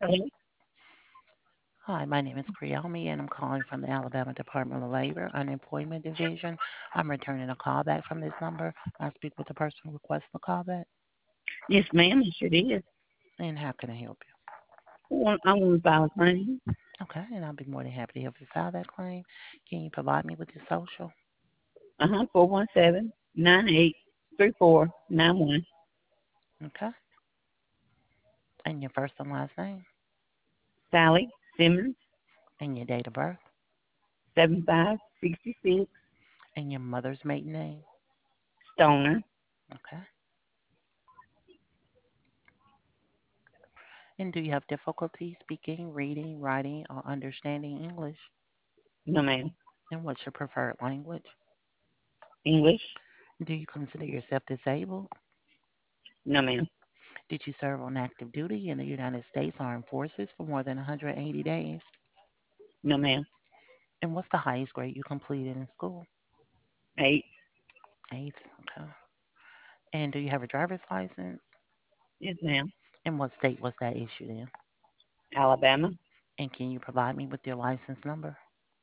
Hello? Hi, my name is Creomi, and I'm calling from the Alabama Department of Labor Unemployment Division. I'm returning a call back from this number. I speak with the person who requested the call back. Yes, ma'am, it sure is. And how can I help you? I want to file a claim. Okay, and I'll be more than happy to help you file that claim. Can you provide me with your social? 417-983491. Okay, and your first and last name, Sally Simmons, and your date of birth, 7566, and your mother's maiden name. Stoner. Okay, and do you have difficulty speaking, reading, writing, or understanding English? No, ma'am. And what's your preferred language? English? Do you consider yourself disabled? No, ma'am. Did you serve on active duty in the United States Armed Forces for more than 180 days? No, ma'am. And what's the highest grade you completed in school? 8. Eighth. Okay. And do you have a driver's license? Yes, ma'am. And what state was that issued in? Alabama? And can you provide me with your license number?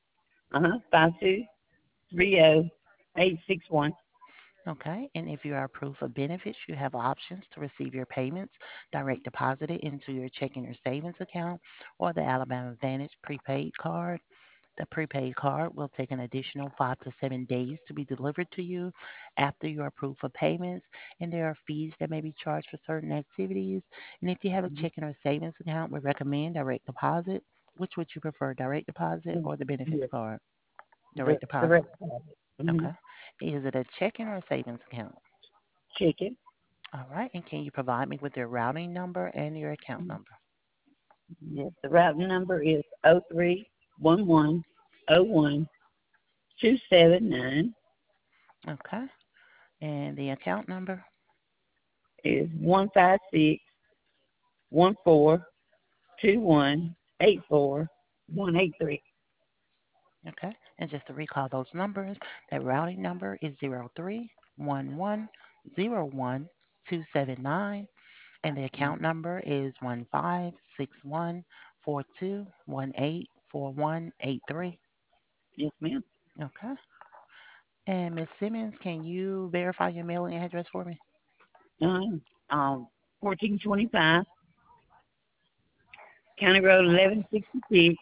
5230861. Okay. And if you are approved for benefits, you have options to receive your payments direct deposited into your checking or savings account or the Alabama Advantage prepaid card. The prepaid card will take an additional 5 to 7 days to be delivered to you after you are approved for payments, and there are fees that may be charged for certain activities. And if you have a Mhm. checking or savings account, we recommend direct deposit. Which would you prefer, direct deposit or the benefits Yes, card? the, Direct the deposit. rest of it. Okay. Is it a checking or a savings account? Chicken? All right. And can you provide me with your routing number and your account number? Yes, the routing number is 031101 279 Okay. And the account number? is 156 1421 84 183. Okay. And just to recall those numbers, that routing number is 031101 279, and the account number is 156142184183. Yes, ma'am. Okay. And Miss Simmons, can you verify your mailing address for me? Uh, 1425 County Road 1166.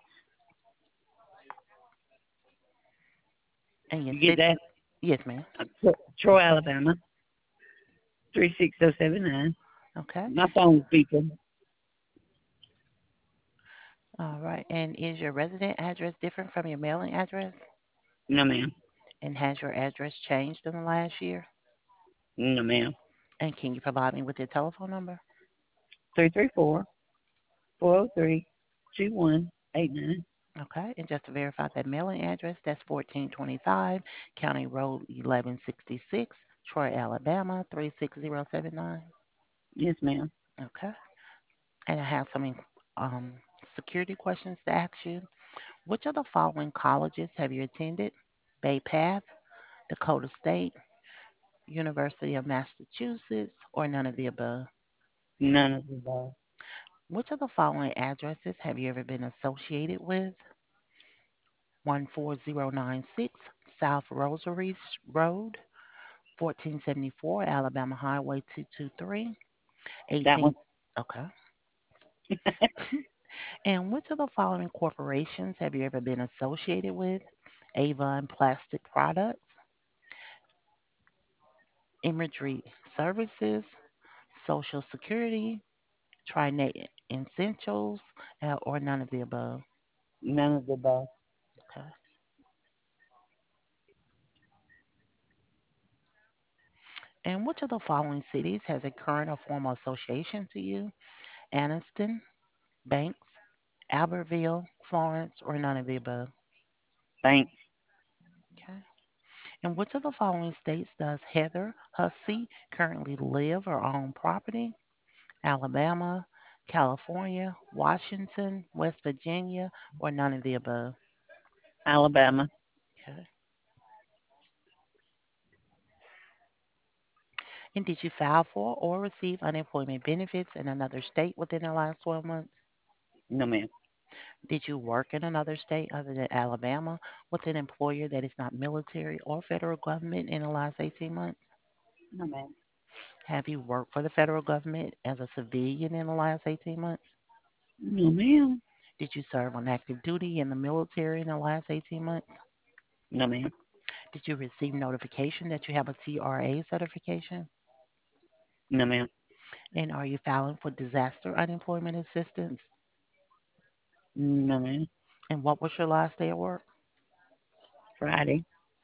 And your You get city? that? Yes, ma'am. Troy, Alabama 36079. Okay. My phone people. All right. And is your resident address different from your mailing address? No, ma'am. And has your address changed in the last year? No, ma'am. And can you provide me with your telephone number? 334-403-2189. Okay, and just to verify that mailing address, that's 1425 County Road 1166, Troy, Alabama 36079. Yes, ma'am. Okay, and I have some um, security questions to ask you. Which of the following colleges have you attended? Bay Path, Dakota State, University of Massachusetts, or none of the above? None of the above. Which of the following addresses have you ever been associated with? 14096 South Rosary Road, 1474 Alabama Highway 223, That 18. one. Okay. And which of the following corporations have you ever been associated with? Avon Plastic Products, Imagery Services, Social Security, Trinet Essentials, or none of the above? None of the above. Okay. And which of the following cities has a current or former association to you? Anniston, Banks, Albertville, Florence, or none of the above? Thanks. Okay. In which of the following states does Heather Hussey currently live or own property? Alabama, California, Washington, West Virginia, or none of the above? Alabama. Okay. And did you file for or receive unemployment benefits in another state within the last 12 months? No, ma'am. Did you work in another state other than Alabama with an employer that is not military or federal government in the last 18 months? No, ma'am. Have you worked for the federal government as a civilian in the last 18 months? No, ma'am. Did you serve on active duty in the military in the last 18 months? No, ma'am. Did you receive notification that you have a TRA certification? No, ma'am. And are you filing for disaster unemployment assistance? No, ma'am. And what was your last day of work? Friday.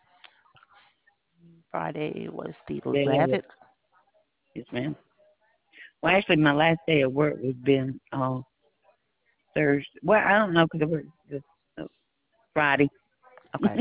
Friday was the The 11th. 11th. Yes, ma'am. Well, actually, my last day of work was been Thursday. Well, I don't know because it was just Friday. Okay.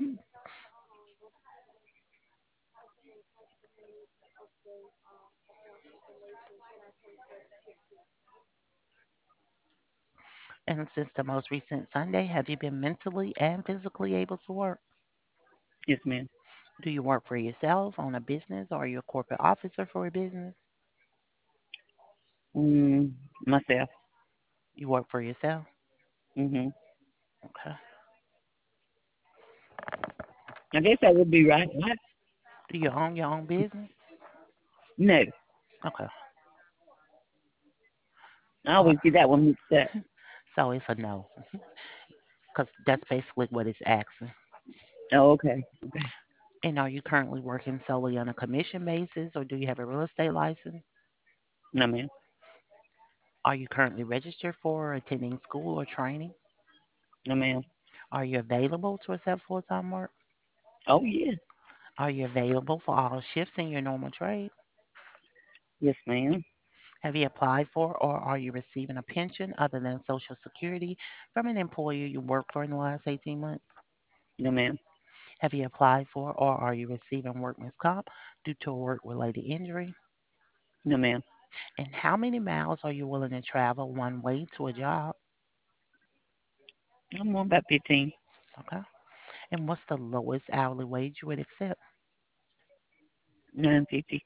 And since the most recent Sunday, have you been mentally and physically able to work? Yes, ma'am. Do you work for yourself on a business or are you a corporate officer for a business? Mm, myself. You work for yourself? Mhm. Okay. I guess that would be right. What? Do you own your own business? No. Okay. I All always get that one mixed up. right. So it's a no, because that's basically what it's asking. Oh, okay. Okay. And are you currently working solely on a commission basis or do you have a real estate license? No, ma'am. Are you currently registered for attending school or training? No, ma'am. Are you available to accept full time work? Oh, yes. Are you available for all shifts in your normal trade? Yes, ma'am. Have you applied for or are you receiving a pension other than Social Security from an employer you worked for in the last 18 months? No, ma'am. Have you applied for or are you receiving workman's comp due to a work related injury? No, ma'am. And how many miles are you willing to travel one way to a job? I'm on about 15. Okay. And what's the lowest hourly wage you would accept? 950.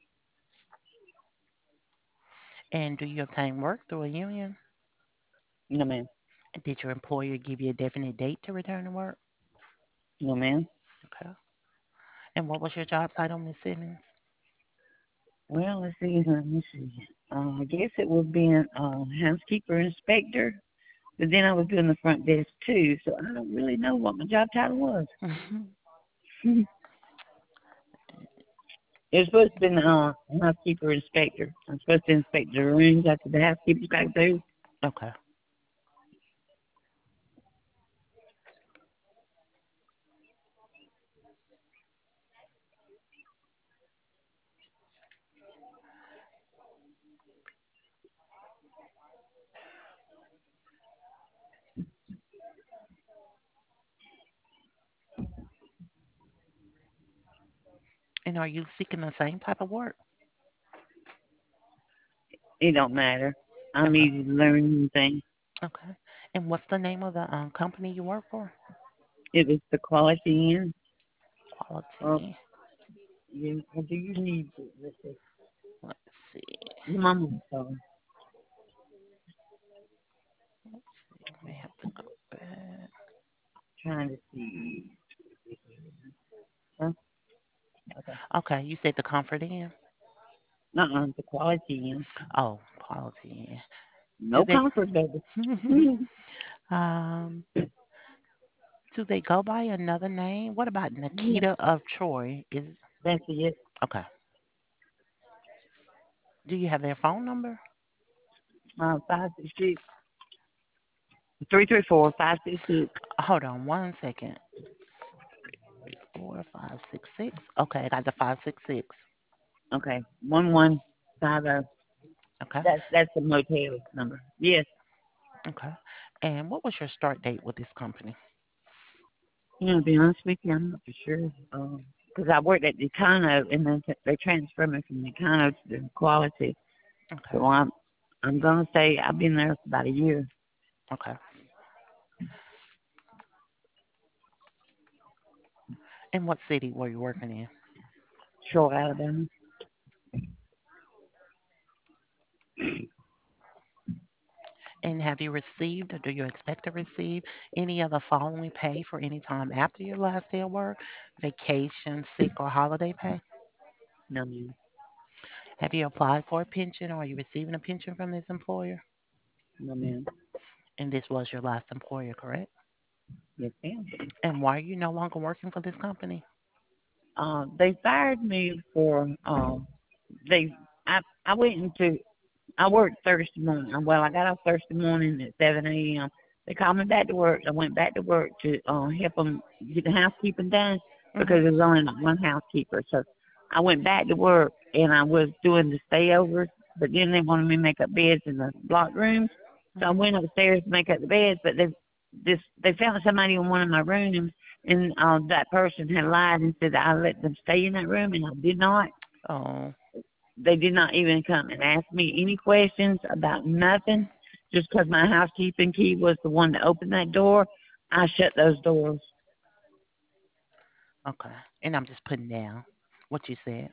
And do you obtain work through a union? No, ma'am. And did your employer give you a definite date to return to work? No, ma'am. Okay. And what was your job title, Miss Simmons? Well, let's see. Let me see. I guess it would be a housekeeper inspector, but then I was doing the front desk too, so I don't really know what my job title was. It was supposed to be housekeeper inspector. I'm supposed to inspect the rooms after the housekeepers got through. Okay. And are you seeking the same type of work? It don't matter. I'm Okay. easy to learn new things. Okay. And what's the name of the company you work for? It was the quality in. Oh, Quality. yeah. What do you need? Let's see. Let's see. Your mama's phone. We have to go back. Trying to see. Huh? Okay. Okay, you said the Comfort Inn. The quality in. Oh, Quality Inn. Do No they comfort, baby. um do they go by another name? What about Yeah, Nikita of Troy? Is that's it. okay. Do you have their phone number? 566 334 566. Hold on one second. 4566. Okay, I got the 566. Okay. 1150. Okay. That's the motel number. Yes. Okay. And what was your start date with this company? To be honest with you, I'm not for sure. Because I worked at Decano and then they transferred me from Decano to the quality. Okay. So I'm gonna say I've been there for about a year. Okay. And what city were you working in? Short Alabama. And have you received or do you expect to receive any of the following pay for any time after your last day of work? Vacation, sick, or holiday pay? No, ma'am. Have you applied for a pension or are you receiving a pension from this employer? No, ma'am. And this was your last employer, correct? Yes, ma'am. And why are you no longer working for this company? They fired me for they. I went into I worked Thursday morning. Well, I got off Thursday morning at 7 a.m. They called me back to work. I went back to work to help them get the housekeeping done Hmm. because there was only one housekeeper. So I went back to work and I was doing the stayovers, but then they wanted me to make up beds in the block rooms. So I Hmm. went upstairs to make up the beds, but they found somebody in one of my rooms, and that person had lied and said that I let them stay in that room, and I did not. Oh, They did not even come and ask me any questions about nothing. Just because my housekeeping key was the one that opened that door, I shut those doors. okay. And I'm just putting down what you said.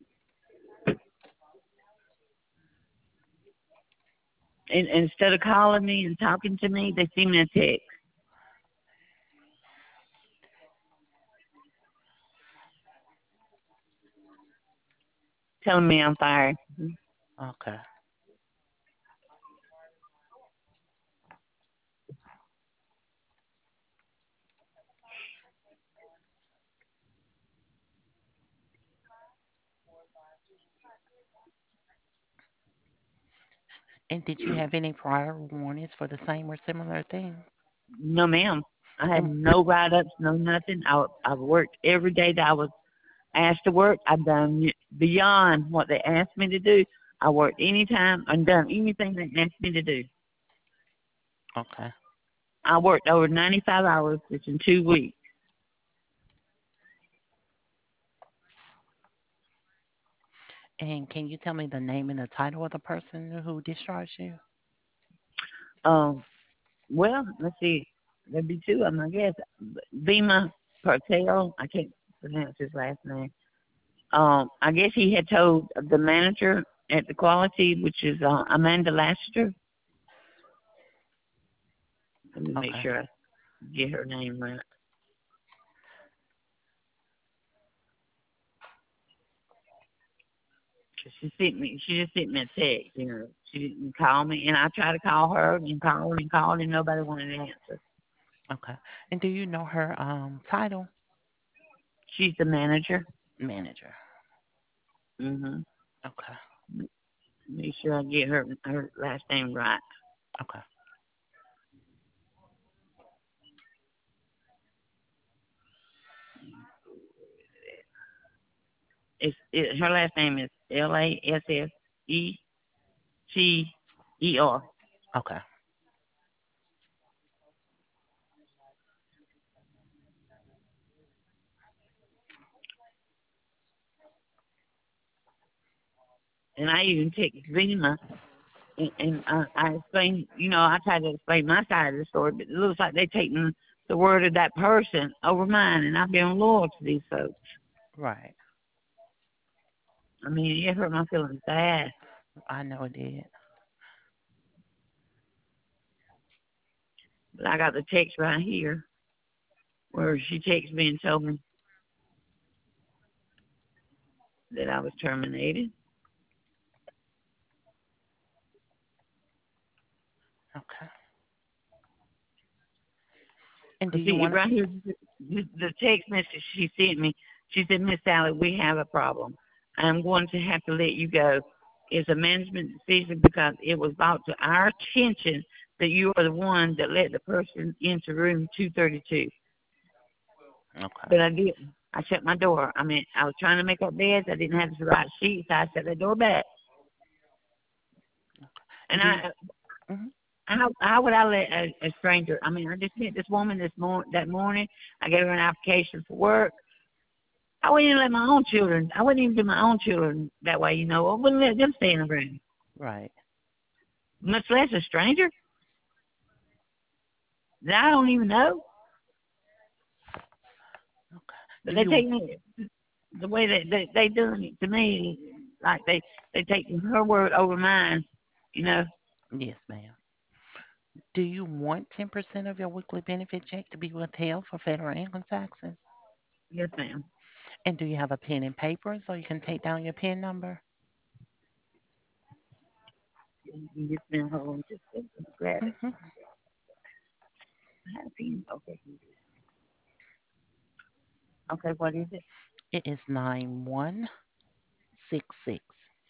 And instead of calling me and talking to me, they sent me a text telling me I'm fired. Okay. And did you have any prior warnings for the same or similar thing? No, ma'am. I had And no write ups, no nothing. I worked every day that I was asked to work. I've done beyond what they asked me to do. I worked anytime and done anything they asked me to do. okay. I worked over 95 hours just in 2 weeks. And can you tell me the name and the title of the person who discharged you? Um, well, let's see. There'd be two of them, I guess. Bima Patel. I can't pronounce his last name. I guess he had told the manager at the quality, which is Amanda Lassiter. Let me make Okay. sure I get her name right. 'Cause she just sent me a text. She didn't call me, and I tried to call her and called, and nobody wanted to answer. Okay. And do you know her title? She's the manager. Manager. Mhm. Okay. Make sure I get her last name right. Okay. Her last name is Lassester. Okay. And I even text Zima and I explained, I tried to explain my side of the story, but it looks like they're taking the word of that person over mine, and I've been loyal to these folks. Right. I mean, it hurt my feelings bad. I know it did. But I got the text right here where she texted me and told me that I was terminated. Okay. And do But you see, want to? right here, the text message she sent me, she said, Miss Sally, we have a problem. I'm going to have to let you go. It's a management decision because it was brought to our attention that you are the one that let the person into room 232. Okay. But I didn't. I shut my door. I mean, I was trying to make up beds. I didn't have the right sheets. So I shut the door back. And And do you? I, Mhm. how would I let a stranger? I mean, I just met this woman that morning. I gave her an application for work. I wouldn't even let my own children. I wouldn't even do my own children that way. I wouldn't let them stay in the room, Right. much less a stranger that I don't even know. Okay. But Do they you? take me the way they doing it to me, like they take her word over mine. You know. Yes, ma'am. Do you want 10% of your weekly benefit check to be withheld for federal income taxes? Yes, ma'am. And do you have a pen and paper so you can take down your PIN number? Yes, ma'am. Hold on just a second. Grab it. hmm I have a pen. Okay. Okay, what is it? It is 9166.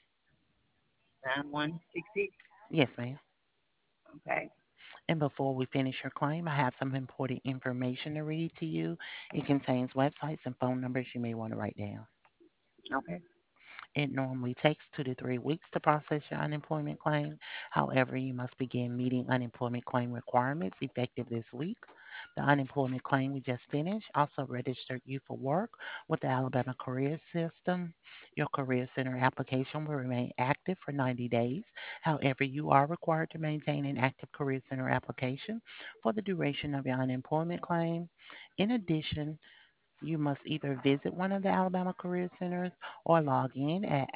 9166. Yes, ma'am. Okay. And before we finish your claim, I have some important information to read to you. It contains websites and phone numbers you may want to write down. Okay. It normally takes 2 to 3 weeks to process your unemployment claim. However, you must begin meeting unemployment claim requirements effective this week. The unemployment claim we just finished also registered you for work with the Alabama Career System. Your Career Center application will remain active for 90 days. However, you are required to maintain an active Career Center application for the duration of your unemployment claim. In addition, you must either visit one of the Alabama Career Centers or log in at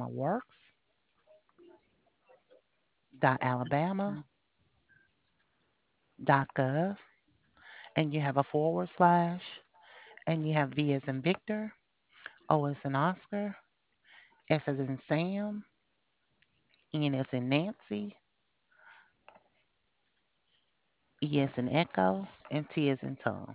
alabamaworks.alabama.gov and you have a forward slash and you have V as in Victor, O as in Oscar, S as in Sam, N as in Nancy, E as in Echo, and T as in Tom.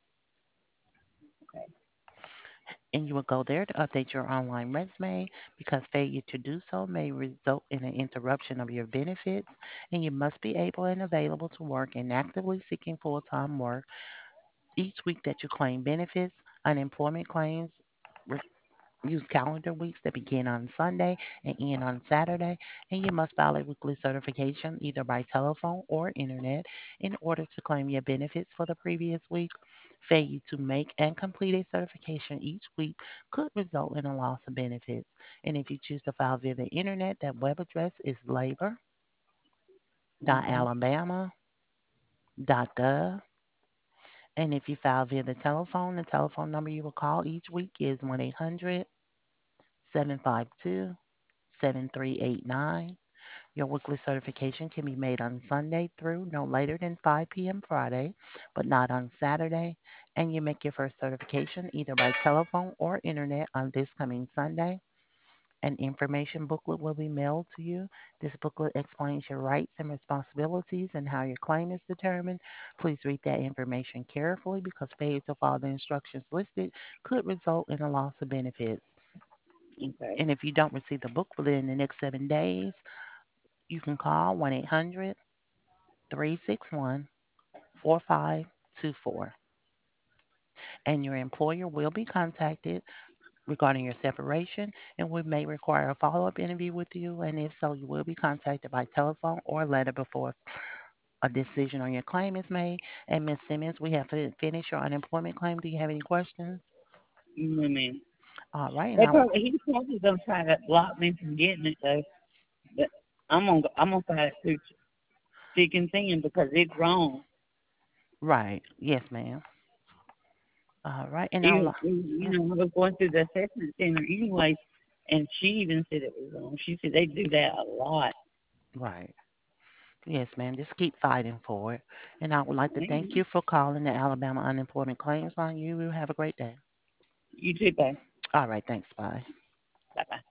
Okay. And you will go there to update your online resume because failure to do so may result in an interruption of your benefits. And you must be able and available to work and actively seeking full time work each week that you claim benefits. Unemployment claims use calendar weeks that begin on Sunday and end on Saturday, and you must file a weekly certification either by telephone or internet in order to claim your benefits for the previous week. Failure to make and complete a certification each week could result in a loss of benefits. And if you choose to file via the internet, that web address is Okay. labor.alabama.gov. And if you file via the telephone number you will call each week is 1 800 752 7389. Your weekly certification can be made on Sunday through no later than 5 p.m. Friday, but not on Saturday. And you make your first certification either by telephone or internet on this coming Sunday. An information booklet will be mailed to you. This booklet explains your rights and responsibilities and how your claim is determined. Please read that information carefully because failure to follow the instructions listed could result in a loss of benefits. Okay. And if you don't receive the book within the next 7 days, you can call 1 800 361 4524. And your employer will be contacted regarding your separation, and we may require a follow up interview with you. And if so, you will be contacted by telephone or letter before a decision on your claim is made. And Ms. Simmons, we have finished your unemployment claim. Do you have any questions? No, ma'am. All right, and They I probably he's probably gonna try to block me from getting it though. But I'm gonna fight it through thick and thin because it's wrong. right, yes, ma'am. All right, and Even I'll I was going through the assessment center anyway, and she even said it was wrong. She said they do that a lot. right. Yes, ma'am. Just keep fighting for it. And I would like to thank Man, you for calling the Alabama Unemployment Claims Line. You have a great day. you too, bye. All right. Thanks. Bye. Bye bye.